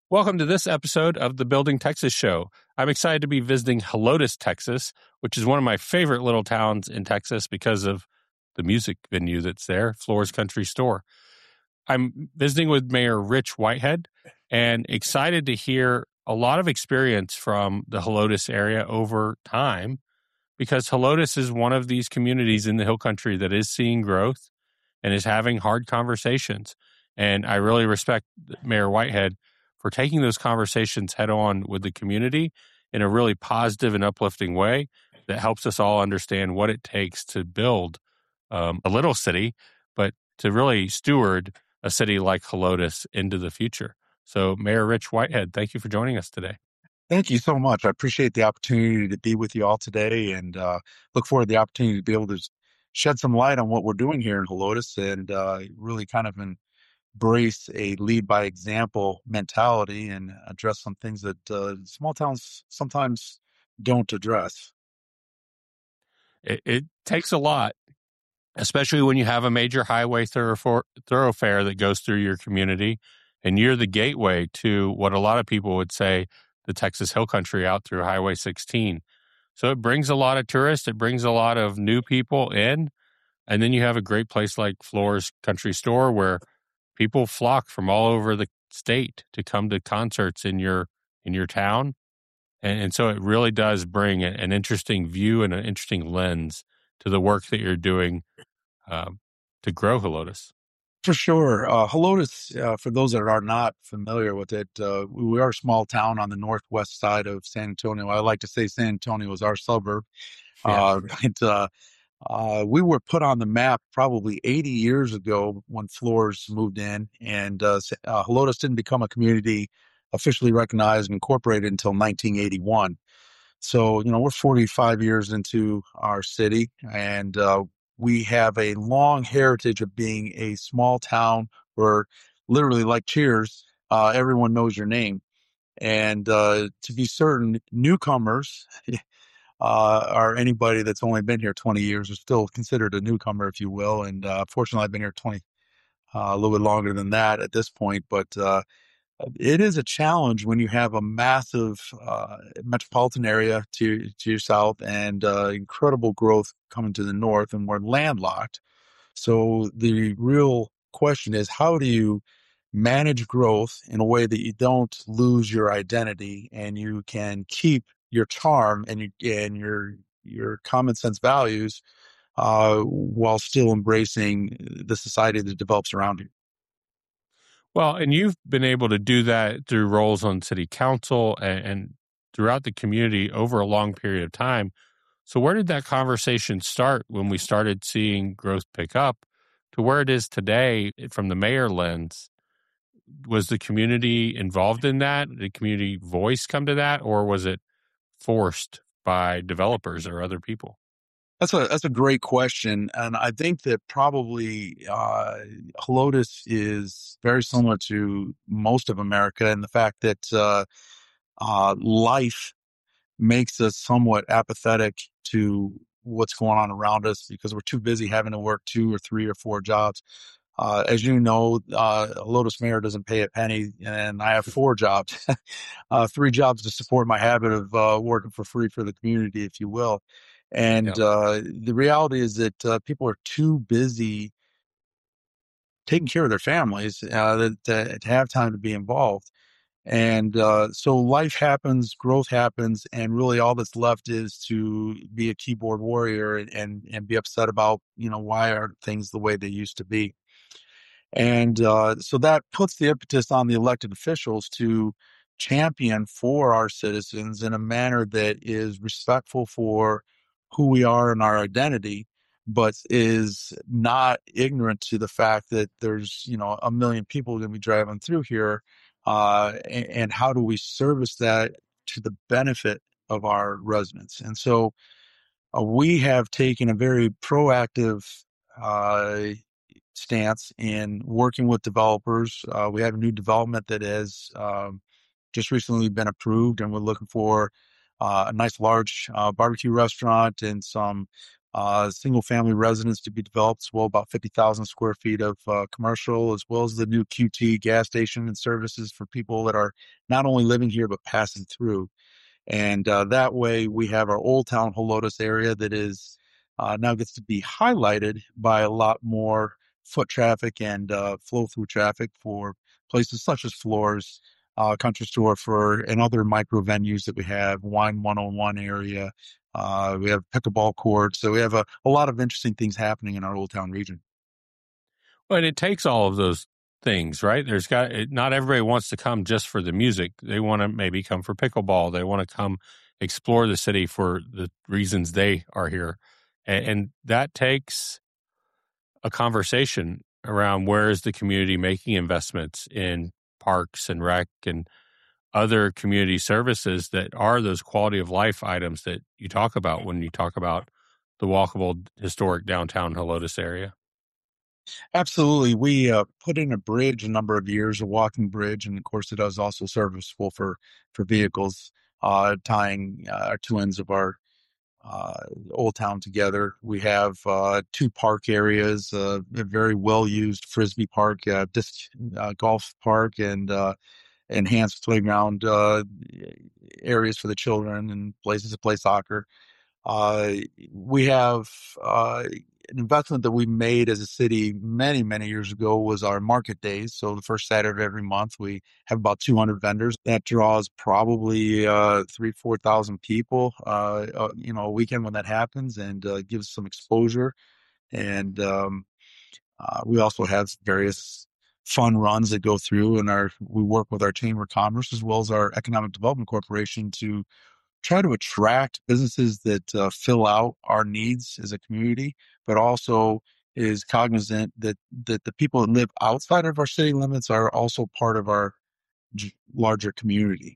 Welcome to this episode of the Building Texas Show. I'm excited to be visiting Helotes, Texas, which is one of my favorite little towns in Texas because of the music venue that's there, Floor's Country Store. I'm visiting with Mayor Rich Whitehead and excited to hear a lot of experience from the Helotes area over time because Helotes is one of these communities in the Hill Country that is seeing growth and is having hard conversations. And I really respect Mayor Whitehead for taking those conversations head on with the community in a really positive and uplifting way that helps us all understand what it takes to build a little city, but to really steward a city like Helotes into the future. So Mayor Rich Whitehead, thank you for joining us today. Thank you so much. I appreciate the opportunity to be with you all today and look forward to the opportunity to be able to shed some light on what we're doing here in Helotes and really kind of embrace a lead by example mentality and address some things that small towns sometimes don't address. It takes a lot, especially when you have a major highway thoroughfare that goes through your community and you're the gateway to what a lot of people would say the Texas Hill Country out through Highway 16. So it brings a lot of tourists. It brings a lot of new people in. And then you have a great place like Floor's Country Store where people flock from all over the state to come to concerts in your town. And so it really does bring an interesting view and an interesting lens to the work that you're doing to grow Helotes. For sure. Helotes, for those that are not familiar with it, we are a small town on the northwest side of San Antonio. I like to say San Antonio is our suburb. Yeah. We were put on the map probably 80 years ago when Floors moved in, and Helotes didn't become a community officially recognized and incorporated until 1981. So, we're 45 years into our city, and we have a long heritage of being a small town where literally like Cheers, everyone knows your name. And to be certain, newcomers or anybody that's only been here 20 years is still considered a newcomer, if you will. And fortunately, I've been here a little bit longer than that at this point. But it is a challenge when you have a massive metropolitan area to your south and incredible growth coming to the north, and we're landlocked. So the real question is, how do you manage growth in a way that you don't lose your identity and you can keep your charm and your common sense values while still embracing the society that develops around you? Well, and you've been able to do that through roles on city council and throughout the community over a long period of time. So where did that conversation start when we started seeing growth pick up to where it is today from the mayor lens? Was the community involved in that? Did community voice come to that, or was it forced by developers or other people? That's a great question, and I think that probably Helotes is very similar to most of America in the fact that life makes us somewhat apathetic to what's going on around us because we're too busy having to work 2 or 3 or 4 jobs. As you know, Helotes Mayor doesn't pay a penny, and I have 4 jobs, 3 jobs to support my habit of working for free for the community, if you will. And Yep. the reality is that people are too busy taking care of their families to have time to be involved. And so life happens, growth happens, and really all that's left is to be a keyboard warrior and be upset about, why are things the way they used to be. And so that puts the impetus on the elected officials to champion for our citizens in a manner that is respectful for who we are and our identity, but is not ignorant to the fact that there's, a million people going to be driving through here. And how do we service that to the benefit of our residents? And so we have taken a very proactive uh, stance in working with developers. We have a new development that has just recently been approved, and we're looking for a nice large barbecue restaurant and some single family residence to be developed, as well about 50,000 square feet of commercial, as well as the new QT gas station and services for people that are not only living here but passing through. And that way we have our Old Town Helotes area that is now gets to be highlighted by a lot more foot traffic and flow through traffic for places such as Floors, Country Store and other micro venues that we have, Wine 101 area. We have pickleball courts. So we have a lot of interesting things happening in our Old Town region. But it takes all of those things, right? Not everybody wants to come just for the music. They want to maybe come for pickleball. They want to come explore the city for the reasons they are here. And that takes a conversation around where is the community making investments in parks and rec and other community services that are those quality of life items that you talk about when you talk about the walkable historic downtown Helotes area. Absolutely. We put in a bridge a number of years, a walking bridge, and of course it is also serviceable for vehicles, tying our two ends of our Old Town together. We have two park areas, a very well-used frisbee park, disc golf park, and enhanced playground areas for the children and places to play soccer. Uh, we have an investment that we made as a city many, many years ago was our market days. So the first Saturday of every month, we have about 200 vendors. That draws probably 4,000 people, a weekend when that happens, and gives some exposure. And we also have various fun runs that go through, and we work with our Chamber of Commerce as well as our Economic Development Corporation to try to attract businesses that fill out our needs as a community, but also is cognizant that the people that live outside of our city limits are also part of our larger community.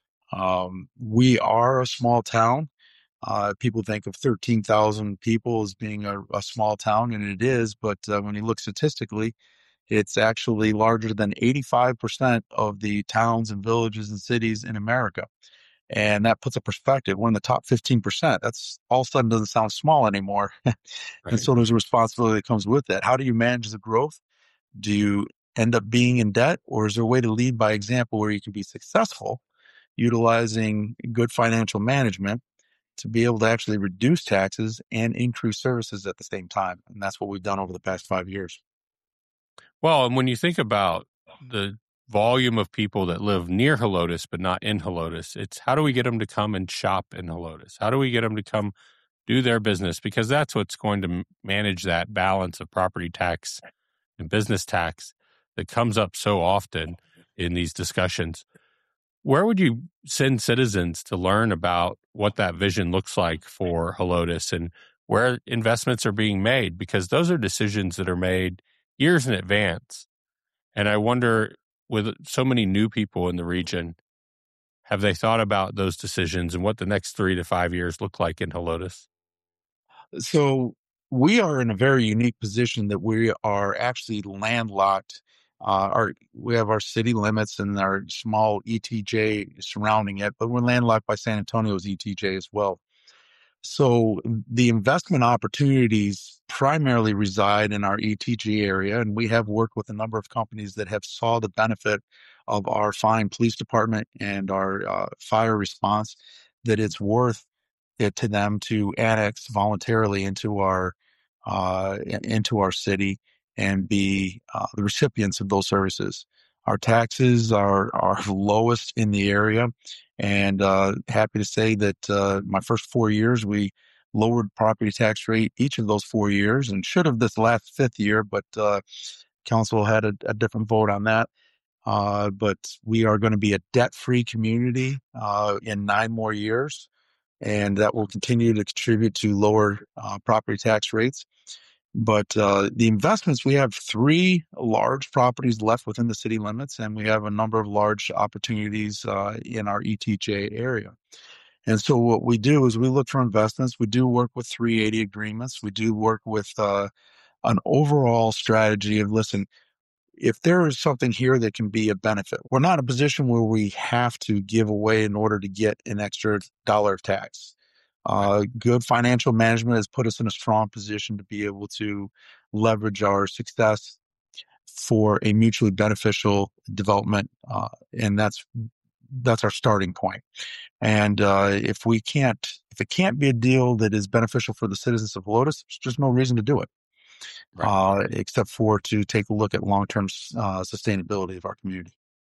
We are a small town. People think of 13,000 people as being a small town, and it is, but when you look statistically, it's actually larger than 85% of the towns and villages and cities in America. And that puts a perspective. We're in the top 15%. That's all of a sudden doesn't sound small anymore. And Right. so there's a responsibility that comes with that. How do you manage the growth? Do you end up being in debt, or is there a way to lead by example where you can be successful utilizing good financial management to be able to actually reduce taxes and increase services at the same time? And that's what we've done over the past 5 years. Well, and when you think about the volume of people that live near Helotes but not in Helotes, it's how do we get them to come and shop in Helotes? How do we get them to come do their business? Because that's what's going to manage that balance of property tax and business tax that comes up so often in these discussions. Where would you send citizens to learn about what that vision looks like for Helotes and where investments are being made? Because those are decisions that are made years in advance. And I wonder, with so many new people in the region, have they thought about those decisions and what the next 3 to 5 years look like in Helotes? So we are in a very unique position that we are actually landlocked. We have our city limits and our small ETJ surrounding it, but we're landlocked by San Antonio's ETJ as well. So the investment opportunities primarily reside in our ETG area, and we have worked with a number of companies that have saw the benefit of our fine police department and our fire response, that it's worth it to them to annex voluntarily into our city and be the recipients of those services. Our taxes are lowest in the area, and happy to say that my first 4 years we lowered property tax rate each of those 4 years, and should have this last fifth year, but council had a different vote on that. But we are going to be a debt-free community in 9 more years, and that will continue to contribute to lower property tax rates. But the investments, we have 3 large properties left within the city limits, and we have a number of large opportunities in our ETJ area. And so what we do is we look for investments. We do work with 380 agreements. We do work with an overall strategy of, listen, if there is something here that can be a benefit, we're not in a position where we have to give away in order to get an extra dollar of tax. Good financial management has put us in a strong position to be able to leverage our success for a mutually beneficial development, and that's our starting point. And if it can't be a deal that is beneficial for the citizens of Helotes, there's just no reason to do it, Right. except for to take a look at long-term sustainability of our community.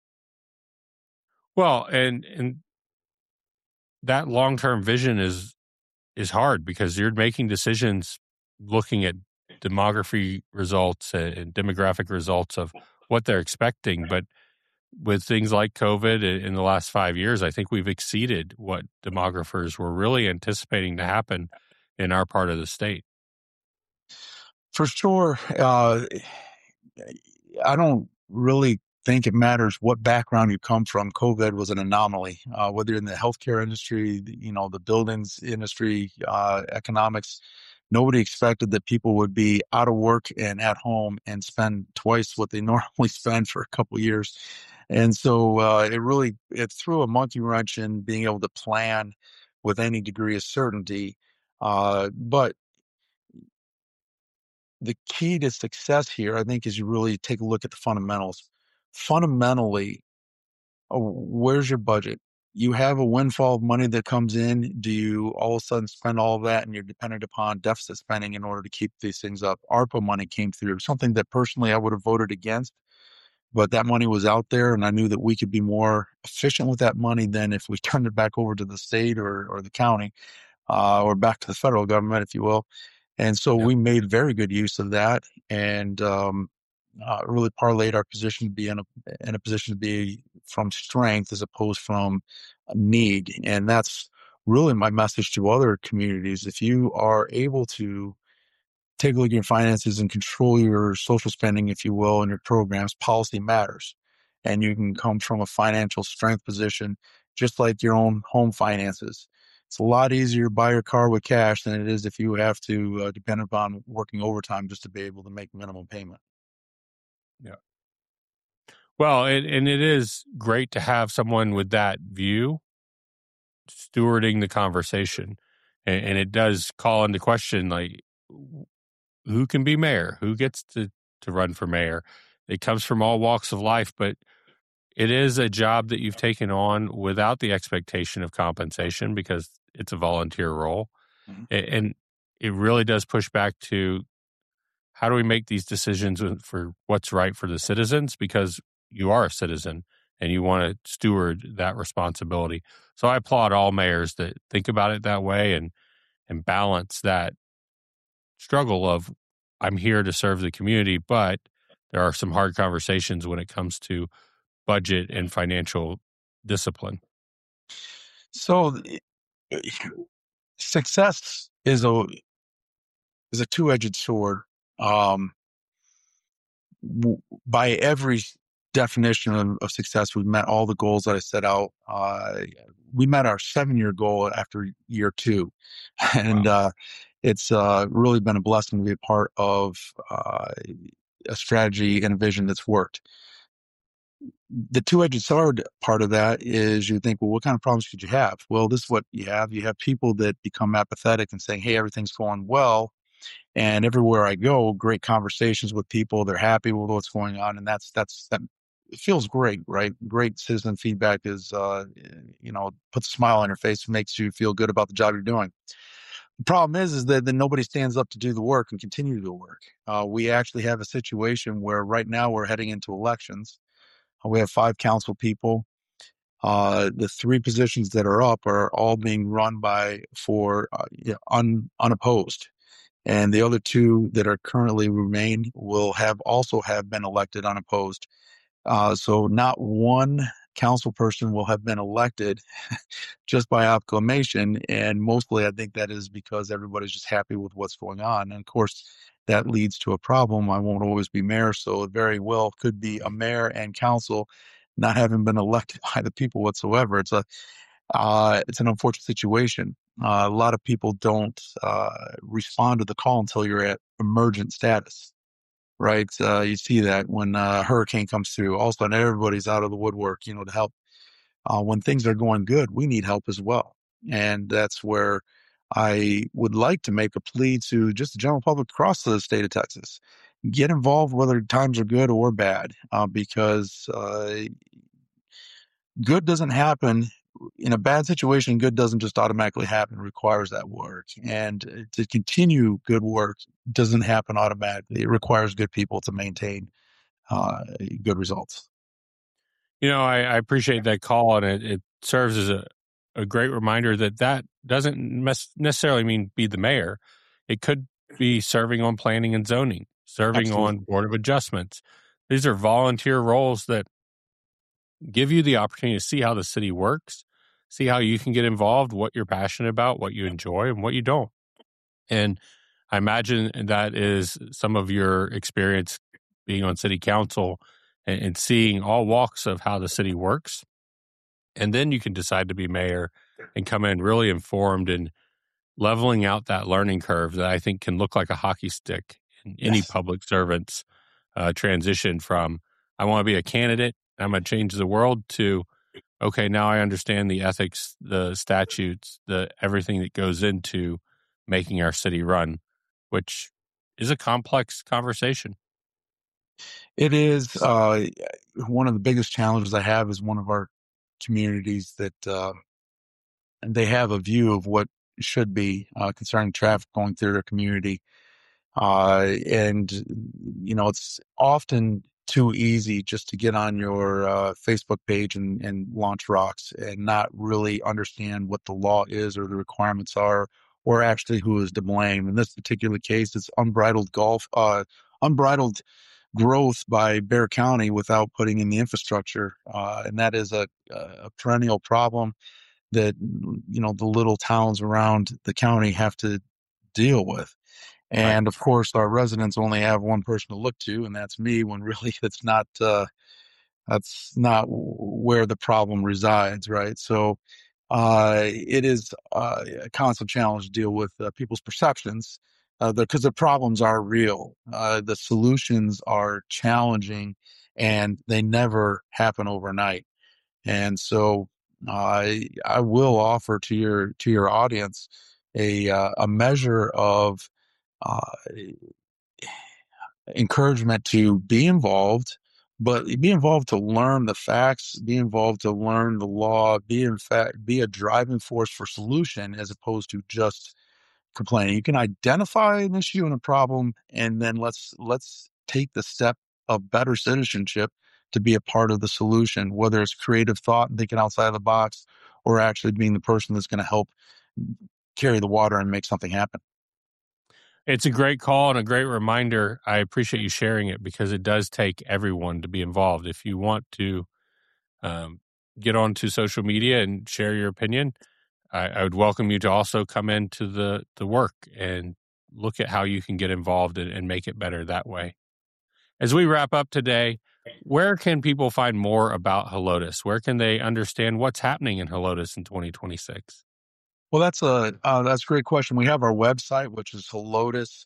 Well, and that long-term vision is hard because you're making decisions looking at demography results and demographic results of what they're expecting. But with things like COVID in the last 5 years, I think we've exceeded what demographers were really anticipating to happen in our part of the state. For sure. I don't really think it matters what background you come from. COVID was an anomaly, whether you're in the healthcare industry, the buildings industry, economics. Nobody expected that people would be out of work and at home and spend twice what they normally spend for a couple of years. And so it threw a monkey wrench in being able to plan with any degree of certainty. But the key to success here, I think, is you really take a look at the fundamentals. Fundamentally, where's your budget? You have a windfall of money that comes in. Do you all of a sudden spend all of that and you're dependent upon deficit spending in order to keep these things up? ARPA money came through, something that personally I would have voted against, but that money was out there and I knew that we could be more efficient with that money than if we turned it back over to the state or the county, or back to the federal government, if you will. And so Yep. we made very good use of that and really parlayed our position to be in a position to be from strength as opposed from need. And that's really my message to other communities. If you are able to take a look at your finances and control your social spending, if you will, and your programs, policy matters. And you can come from a financial strength position, just like your own home finances. It's a lot easier to buy your car with cash than it is if you have to depend upon working overtime just to be able to make minimum payment. Yeah. Well, and it is great to have someone with that view stewarding the conversation. And it does call into question, like, who can be mayor? Who gets to run for mayor? It comes from all walks of life, but it is a job that you've taken on without the expectation of compensation because it's a volunteer role. Mhm. And it really does push back to how do we make these decisions for what's right for the citizens, because you are a citizen and you want to steward that responsibility. So I applaud all mayors that think about it that way and balance that struggle of, I'm here to serve the community, but there are some hard conversations when it comes to budget and financial discipline. So success is a two-edged sword. Um, by every definition of success, we've met all the goals that I set out. We met our 7-year goal after year 2. And Wow. it's really been a blessing to be a part of a strategy and a vision that's worked. The two-edged sword part of that is you think, well, what kind of problems could you have? Well, this is what you have. You have people that become apathetic and saying, hey, everything's going well. And everywhere I go, great conversations with people. They're happy with what's going on. And that it feels great, right? Great citizen feedback is, puts a smile on your face and makes you feel good about the job you're doing. The problem is that then nobody stands up to do the work and continue to do the work. We actually have a situation where right now we're heading into elections. We have 5 council people. The 3 positions that are up are all being run unopposed. And the other 2 that are currently remain will also have been elected unopposed. So not one council person will have been elected just by acclamation. And mostly I think that is because everybody's just happy with what's going on. And of course, that leads to a problem. I won't always be mayor, so it very well could be a mayor and council not having been elected by the people whatsoever. It's an unfortunate situation. A lot of people don't respond to the call until you're at emergent status, right? You see that when a hurricane comes through, all of a sudden everybody's out of the woodwork, to help. When things are going good, we need help as well. And that's where I would like to make a plea to just the general public across the state of Texas. Get involved whether times are good or bad, because good doesn't happen in a bad situation. Good doesn't just automatically happen. It requires that work. And to continue good work doesn't happen automatically. It requires good people to maintain good results. I appreciate that call, and it serves as a great reminder that doesn't necessarily mean be the mayor. It could be serving on planning and zoning, serving Absolutely. on board of adjustments. These are volunteer roles that give you the opportunity to see how the city works, see how you can get involved, what you're passionate about, what you enjoy, and what you don't. And I imagine that is some of your experience being on city council and seeing all walks of how the city works. And then you can decide to be mayor and come in really informed and leveling out that learning curve that I think can look like a hockey stick in any Yes. public servant's transition from, I want to be a candidate, I'm going to change the world, to, okay, now I understand the ethics, the statutes, the everything that goes into making our city run, which is a complex conversation. It is one of the biggest challenges I have is one of our communities that they have a view of what should be concerning traffic going through their community. And, it's often too easy just to get on your Facebook page and launch rocks and not really understand what the law is or the requirements are, or actually who is to blame. In this particular case, it's unbridled growth by Bear County without putting in the infrastructure. And that is a perennial problem that, the little towns around the county have to deal with. Right. And of course, our residents only have one person to look to, and that's me, when really that's not where the problem resides, right? So it is a constant challenge to deal with people's perceptions, because the problems are real. The solutions are challenging, and they never happen overnight. And so I will offer to your audience a measure of uh, encouragement to be involved, but be involved to learn the facts, be involved to learn the law, be a driving force for solution as opposed to just complaining. You can identify an issue and a problem, and then let's take the step of better citizenship to be a part of the solution, whether it's creative thought and thinking outside of the box, or actually being the person that's going to help carry the water and make something happen. It's a great call and a great reminder. I appreciate you sharing it because it does take everyone to be involved. If you want to um, get onto social media and share your opinion, I would welcome you to also come into the work and look at how you can get involved and make it better that way. As we wrap up today, where can people find more about Helotes? Where can they understand what's happening in Helotes in 2026? Well, that's a great question. We have our website, which is helotes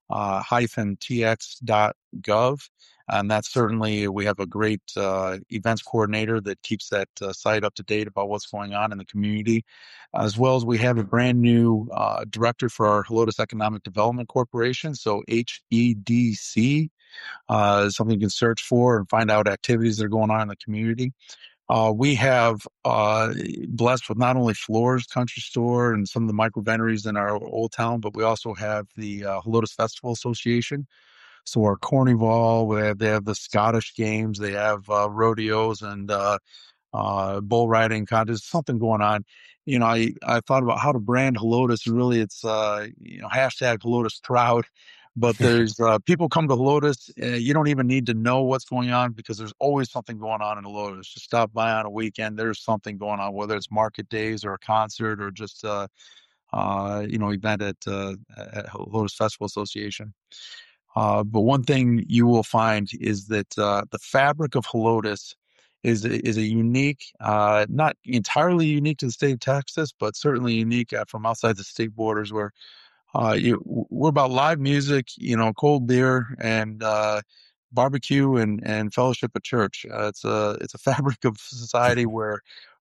tx.gov. And that's certainly, we have a great events coordinator that keeps that site up to date about what's going on in the community, as well as we have a brand new director for our Helotes Economic Development Corporation. So HEDC is something you can search for and find out activities that are going on in the community. We have blessed with not only Floors Country Store and some of the micro veneries in our old town, but we also have the Helotes Festival Association. So our carnival, they have the Scottish games, they have rodeos and bull riding contests, something going on. I thought about how to brand Helotes. Really, it's hashtag Helotes proud. But there's people come to Helotes. You don't even need to know what's going on because there's always something going on in Helotes. Just stop by on a weekend. There's something going on, whether it's market days or a concert or just event at Helotes Festival Association. But one thing you will find is that the fabric of Helotes is a unique, not entirely unique to the state of Texas, but certainly unique from outside the state borders, where we're about live music, cold beer and barbecue and fellowship at church. It's a fabric of society where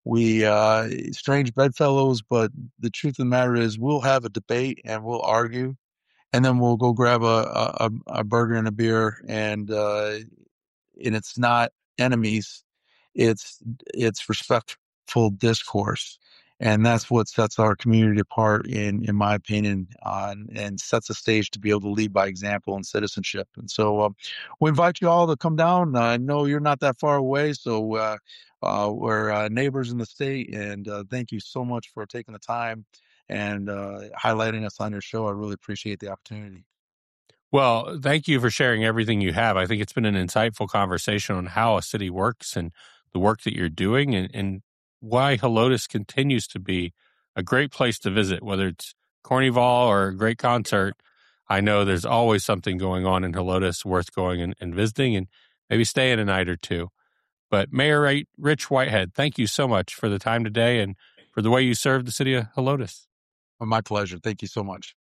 We strange bedfellows, but the truth of the matter is, we'll have a debate and we'll argue, and then we'll go grab a burger and a beer, and it's not enemies, it's it's respectful discourse, and that's what sets our community apart, in my opinion, and sets the stage to be able to lead by example and citizenship. And so we invite you all to come down. I know you're not that far away, so we're neighbors in the state, and thank you so much for taking the time and highlighting us on your show. I really appreciate the opportunity. Well, thank you for sharing everything you have. I think it's been an insightful conversation on how a city works and the work that you're doing, and why Helotes continues to be a great place to visit, whether it's Carnival or a great concert. I know there's always something going on in Helotes worth going and visiting, and maybe staying a night or two. But Mayor Rich Whitehead, thank you so much for the time today and for the way you served the city of Helotes. My pleasure. Thank you so much.